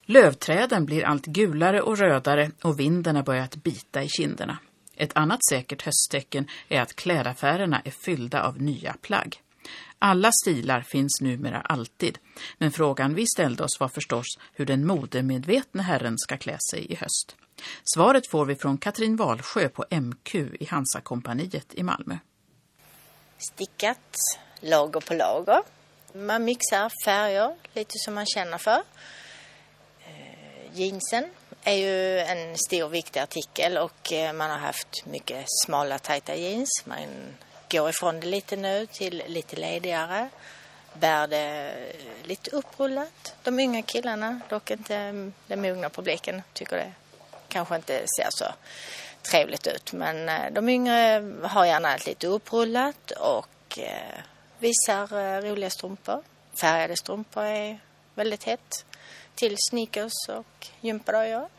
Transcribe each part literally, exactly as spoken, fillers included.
Lövträden blir allt gulare och rödare och vinden har börjat bita i kinderna. Ett annat säkert hösttecken är att klädaffärerna är fyllda av nya plagg. Alla stilar finns numera alltid, men frågan vi ställde oss var förstås hur den modemedvetna herren ska klä sig i höst. Svaret får vi från Katrin Walsjö på M Q i Hansa-kompaniet i Malmö. Stickat, lager på lager. Man mixar färger lite som man känner för. Jeansen är ju en stor viktig artikel och man har haft mycket smala tajta jeans. Man går ifrån det lite nu till lite ledigare. Bär det lite upprullat. De yngre killarna, dock inte den mogna publiken, tycker det kanske inte ser så trevligt ut. Men de yngre har gärna ett lite upprullat och visar roliga strumpor. Färgade strumpor är väldigt hett. Till sneakers och gympadojor.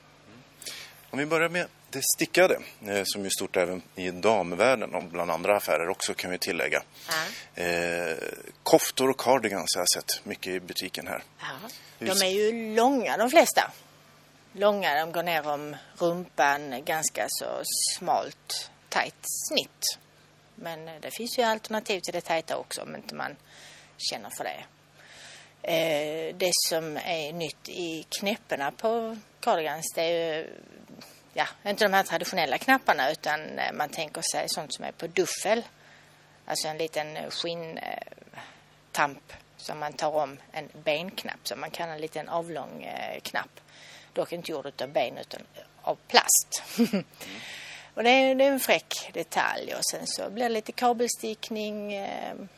Om vi börjar med det stickade, som är stort även i damvärlden och bland andra affärer också, kan vi tillägga. Ja. Eh, koftor och cardigans har jag sett mycket i butiken här. Ja. De är ju långa de flesta. Långa, de går ner om rumpan, ganska så smalt, tajt snitt. Men det finns ju alternativ till det tajta också om inte man känner för det. Det som är nytt i knäpparna på cardigans, det är ju ja, inte de här traditionella knapparna, utan man tänker sig sånt som är på duffel. Alltså en liten skinntamp som man tar om en benknapp, som man kan en liten avlång knapp. Dock inte gjord av ben utan av plast. Mm. Och det är, det är en fräck detalj, och sen så blir det lite kabelstickning.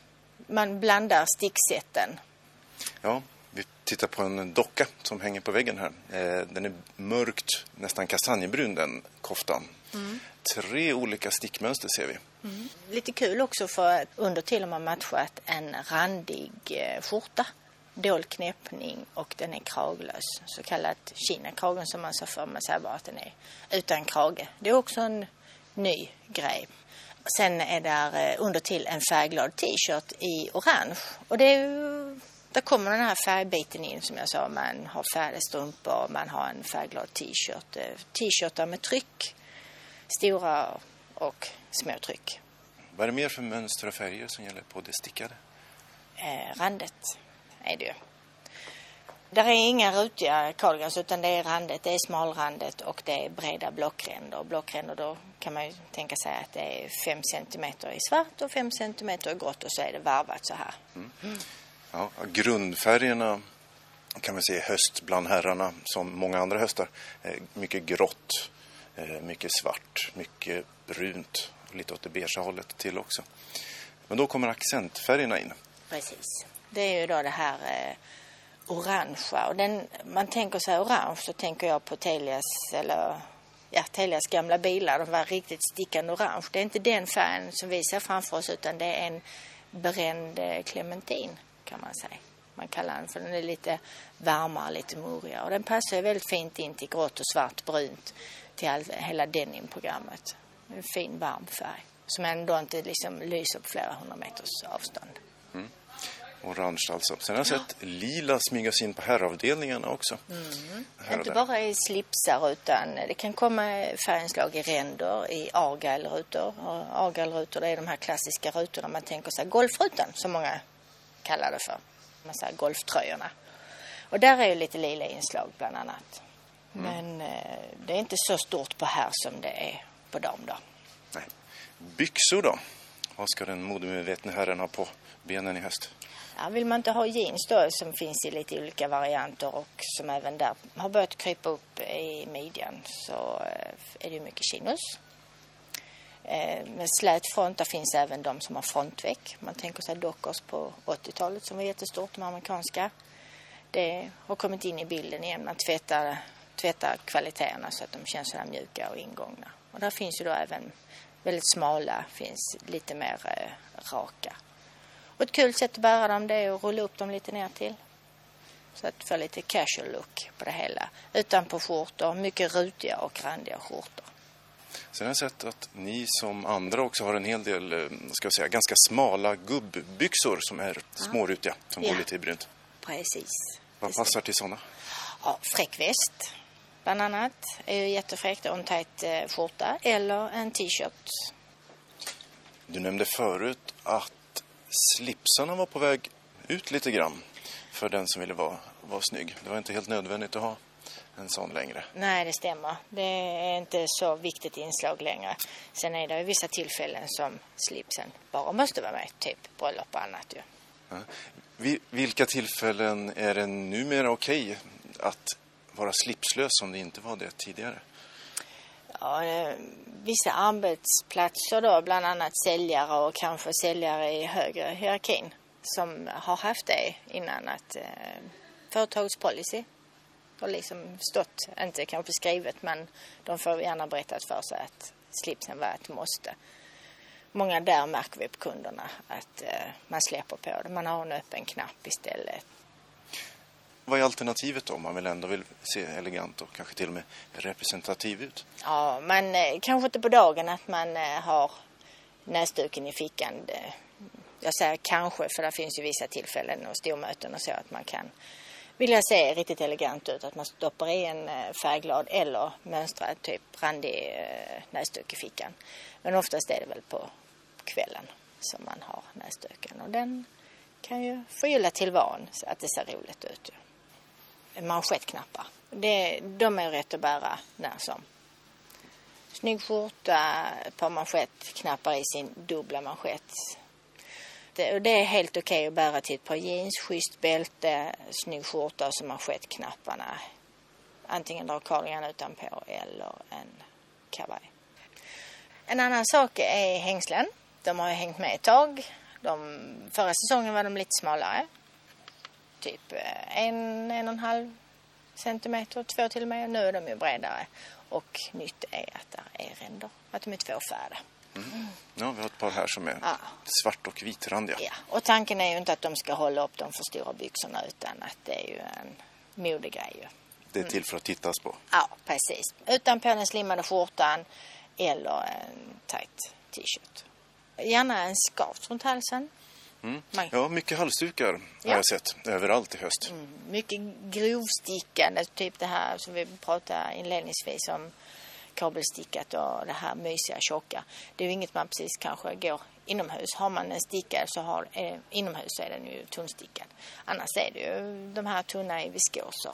Man blandar sticksätten. Ja, vi tittar på en docka som hänger på väggen här. Den är mörkt, nästan kastanjebrun, den koftan. Mm. Tre olika stickmönster ser vi. Mm. Lite kul också, för under till och med matchat en randig skjorta. Dold knäppning, och den är kraglös. Så kallat Kina-kragen, som man sa för. Man säger bara att den är utan krage. Det är också en ny grej. Sen är där under till en färgglad t-shirt i orange. Och det är ju... Där kommer den här färgbiten in, som jag sa. Man har färgstrumpor, man har en färgglad t-shirt. T-shirtar med tryck. Stora och små tryck. Vad är det mer för mönster och färger som gäller på det stickade? Eh, randet är det ju. Där är inga rutiga cardigans, utan det är randet, det är smalrandet och det är breda blockränder. Blockränder, då kan man ju tänka sig att det är fem centimeter i svart och fem centimeter i grått, och så är det varvat så här. Mm. Mm. Ja, grundfärgerna kan man säga höst bland herrarna, som många andra höstar. Mycket grått, mycket svart, mycket brunt, lite åt det beige hållet till också. Men då kommer accentfärgerna in. Precis. Det är ju då det här eh, orangea. Och den, man tänker sig orange, så tänker jag på Telias, eller ja, Telias gamla bilar. De var riktigt stickande orange. Det är inte den färgen som vi ser framför oss, utan det är en bränd clementin, kan man säga. Man kallar den för den är lite varmare, lite murigare. Och den passar väldigt fint in till grått och svart, brunt, till all, hela denim-programmet. En fin varm färg som ändå inte liksom lyser på flera hundra meters avstånd. Mm. Orange alltså. Sen har jag sett ja. lila smygas in på herravdelningarna också. Mm. Inte bara i slipsar, utan det kan komma färginslag i ränder, i argyle-rutor. Och argyle-rutor, det är de här klassiska rutorna man tänker sig, golfrutan som många kallar det för. Man säger golftröjorna. Och där är ju lite lila inslag bland annat. Mm. Men eh, det är inte så stort på här som det är på dam då. Nej. Byxor då? Vad ska den modemedvetna herren ha på benen i höst? Ja, vill man inte ha jeans då, som finns i lite olika varianter och som även där har börjat krypa upp i midjan, så är det ju mycket chinos. Med slät front, där finns även de som har frontväck. Man tänker sig dockers på åttiotalet som var jättestort, de amerikanska. Det har kommit in i bilden igen. Man tvättar, tvättar kvaliteterna så att de känns sådär mjuka och ingångna. Och där finns ju då även väldigt smala, finns lite mer eh, raka. Och ett kul sätt att bära dem, det är att rulla upp dem lite ner till. Så att få lite casual look på det hela. Utanpå skjortor, mycket rutiga och randiga skjortor. Sen har jag sett att ni som andra också har en hel del, ska jag säga, ganska smala gubbbyxor som är smårutiga, som ja. går lite i brunt. Precis. Vad passar till sådana? Ja, fräckväst bland annat är ju jättefräckt, och en tajt eh, skjorta eller en t-shirt. Du nämnde förut att slipsarna var på väg ut lite grann för den som ville vara, vara snygg. Det var inte helt nödvändigt att ha en sån längre. Nej, det stämmer. Det är inte så viktigt inslag längre. Sen är det vissa tillfällen som slipsen bara måste vara med, typ bröllop och annat ju. Ja. Vilka tillfällen är det numera okej att vara slipslös som det inte var det tidigare? Ja, vissa arbetsplatser då, bland annat säljare och kanske säljare i högre hierarkin som har haft det innan, att eh, företagspolicy har liksom stått, inte kanske skrivet, men de får gärna berättat för sig att slipsen var ett måste. Många där märker vi på kunderna att eh, man släpper på det. Man har en öppen knapp istället. Vad är alternativet då om man vill ändå vill se elegant och kanske till och med representativ ut? Ja, men eh, kanske inte på dagen att man eh, har näsduken i fickan. Det, jag säger kanske, för det finns ju vissa tillfällen och stormöten och så att man kan vilja se riktigt elegant ut. Att man stoppar i en eh, färgglad eller mönstrad typ randig eh, näsduk i fickan. Men oftast är det väl på kvällen som man har näsduken. Och den kan ju förgylla tillvaron så att det ser roligt ut. Manschettknappar. Det, de är rätt att bära när som. Snygg skjorta, ett par manschettknappar i sin dubbla manschett. Det, det är helt okej att bära till ett par jeans, schysst bälte, snygg skjorta och så manschettknapparna. Antingen dra cardigan utanpå eller en kavaj. En annan sak är hängslen. De har ju hängt med ett tag. De, förra säsongen var de lite smalare. Typ en, en och en halv centimeter, två till och med. Nu är de ju bredare. Och nytt är att det är ränder. Att de är tvåfärgade. Mm. Ja, vi har ett par här som är ja. svart och vitrandiga. Ja, och tanken är ju inte att de ska hålla upp de för stora byxorna, utan att det är ju en modegrej ju. Det är till för att tittas på. Ja, precis. Utanpå den slimmade skjortan eller en tight t-shirt. Gärna en scarf runt halsen. Mm. Ja, mycket halsdukar ja. har jag sett överallt i höst. Mm. Mycket grovstickande, typ det här som vi pratade inledningsvis om, kabelstickat och det här mysiga tjocka. Det är ju inget man precis kanske går inomhus. Har man en stickad så har eh, inomhus så är den ju tunnstickad. Annars är det ju de här tunna i viskoser.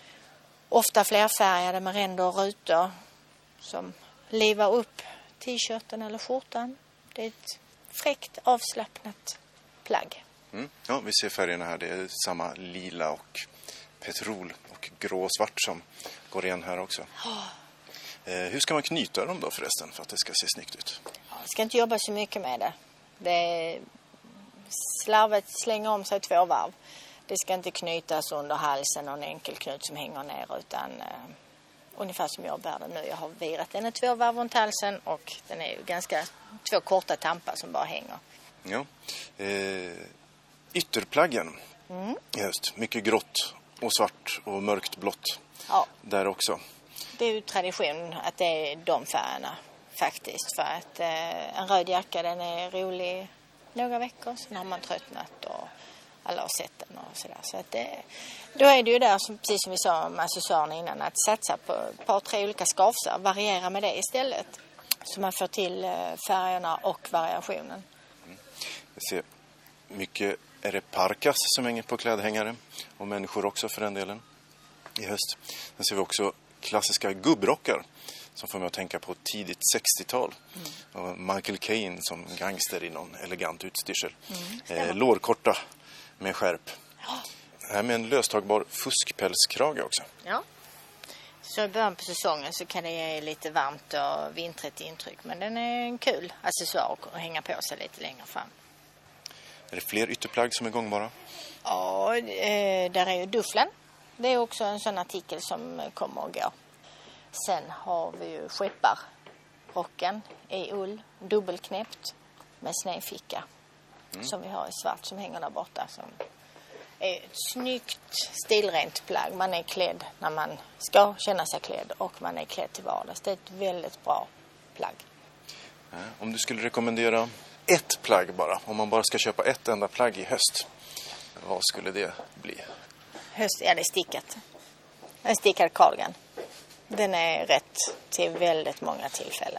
Ofta flerfärgade med ränder och rutor som livar upp t-shirten eller skjortan. Det är ett fräckt avslappnat plagg. Mm. Ja, vi ser färgerna här. Det är samma lila och petrol och grå och svart som går igen här också. Oh. Eh, hur ska man knyta dem då förresten för att det ska se snyggt ut? Man ska inte jobba så mycket med det. Det är slarvet slänger om sig två varv. Det ska inte knytas under halsen och en enkel knut som hänger ner, utan eh, ungefär som jag bär den nu. Jag har virat den två varv runt halsen och den är ju ganska två korta tampar som bara hänger. Ja. Eh, ytterplaggen. Mm. Just, mycket grått och svart och mörkt blått. Ja. Där också. Det är ju tradition att det är de färgerna faktiskt. För att eh, en röd jacka, den är rolig några veckor. Sen har man tröttnat och alla har sett den och sådär. Så att det, då är det ju där, som, precis som vi sa om accessoarerna innan, att satsa på ett par, tre olika skarfsar. Variera med det istället. Så man får till eh, färgerna och variationen. Mm. Jag ser mycket, är det parkas som hänger på klädhängare. Och människor också för den delen i höst. Sen ser vi också klassiska gubbrockar som får mig att tänka på tidigt sextiotal. Mm. Och Michael Caine som gangster i någon elegant utstyrsel. Mm, eh, lårkorta med skärp. Ja. Här med en löstagbar fuskpälskrage också. Ja. Så i början på säsongen så kan det ge lite varmt och vintrigt intryck. Men den är en kul accessoar att hänga på sig lite längre fram. Är det fler ytterplagg som är gångbara? Ja, eh, där är ju dufflen. Det är också en sån artikel som kommer och går. Sen har vi ju skepparrocken i ull, dubbelknäppt med snedficka. Mm. Som vi har i svart som hänger där borta. Som är ett snyggt, stilrent plagg. Man är klädd när man ska känna sig klädd och man är klädd till vardags. Det är ett väldigt bra plagg. Ja, om du skulle rekommendera ett plagg bara, om man bara ska köpa ett enda plagg i höst, vad skulle det bli? Höst, ja, det är stickat. En stickad cardigan. Den är rätt till väldigt många tillfällen.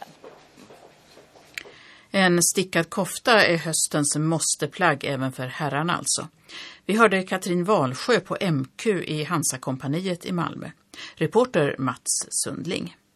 En stickad kofta är höstens måsteplagg även för herrarna alltså. Vi hörde Katrin Walsjö på M Q i Hansa-kompaniet i Malmö. Reporter Mats Sundling.